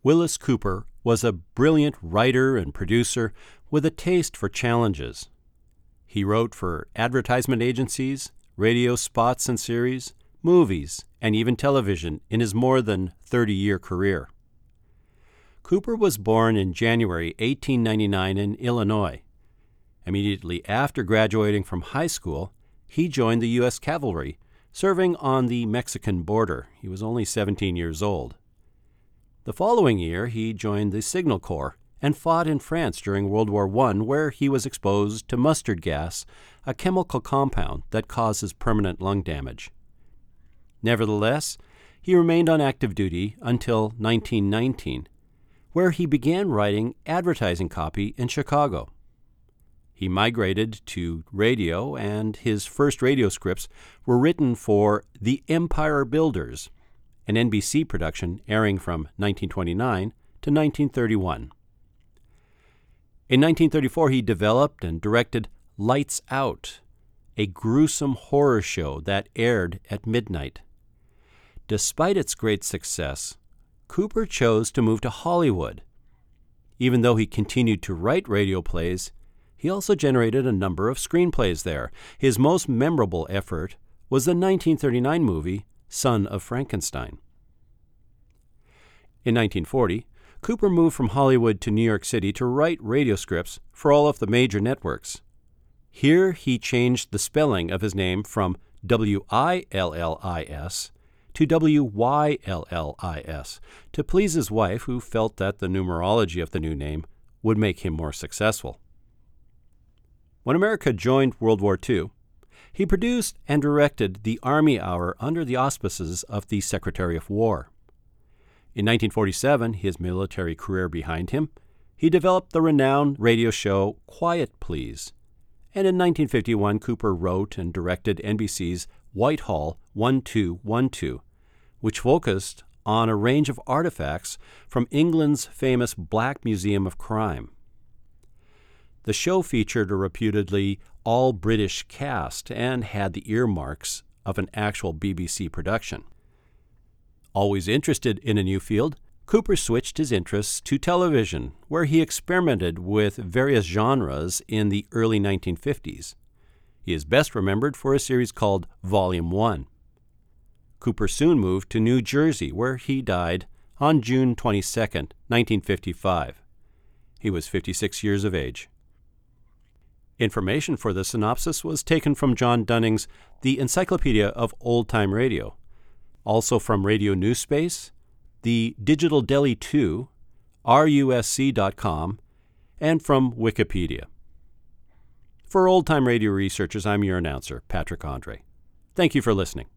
Willis Cooper was a brilliant writer and producer with a taste for challenges. He wrote for advertisement agencies, radio spots and series, movies, and even television in his more than 30-year career. Cooper was born in January 1899 in Illinois. Immediately after graduating from high school, he joined the U.S. Cavalry, serving on the Mexican border. He was only 17 years old. The following year, he joined the Signal Corps and fought in France during World War I, where he was exposed to mustard gas, a chemical compound that causes permanent lung damage. Nevertheless, he remained on active duty until 1919, where he began writing advertising copy in Chicago. He migrated to radio, and his first radio scripts were written for The Empire Builders, an NBC production airing from 1929 to 1931. In 1934, he developed and directed Lights Out, a gruesome horror show that aired at midnight. Despite its great success, Cooper chose to move to Hollywood. Even though he continued to write radio plays, he also generated a number of screenplays there. His most memorable effort was the 1939 movie Son of Frankenstein. In 1940, Cooper moved from Hollywood to New York City to write radio scripts for all of the major networks. Here he changed the spelling of his name from Willis to Wyllis to please his wife, who felt that the numerology of the new name would make him more successful. When America joined World War II, he produced and directed the Army Hour under the auspices of the Secretary of War. In 1947, his military career behind him, he developed the renowned radio show Quiet Please. And in 1951, Cooper wrote and directed NBC's Whitehall 1212, which focused on a range of artifacts from England's famous Black Museum of Crime. The show featured a reputedly all-British cast and had the earmarks of an actual BBC production. Always interested in a new field, Cooper switched his interests to television, where he experimented with various genres in the early 1950s. He is best remembered for a series called Volume 1. Cooper soon moved to New Jersey, where he died on June 22, 1955. He was 56 years of age. Information for the synopsis was taken from John Dunning's The Encyclopedia of Old-Time Radio, also from Radio Newspace, the Digital Deli 2, RUSC.com, and from Wikipedia. For Old Time Radio researchers, I'm your announcer, Patrick Andre. Thank you for listening.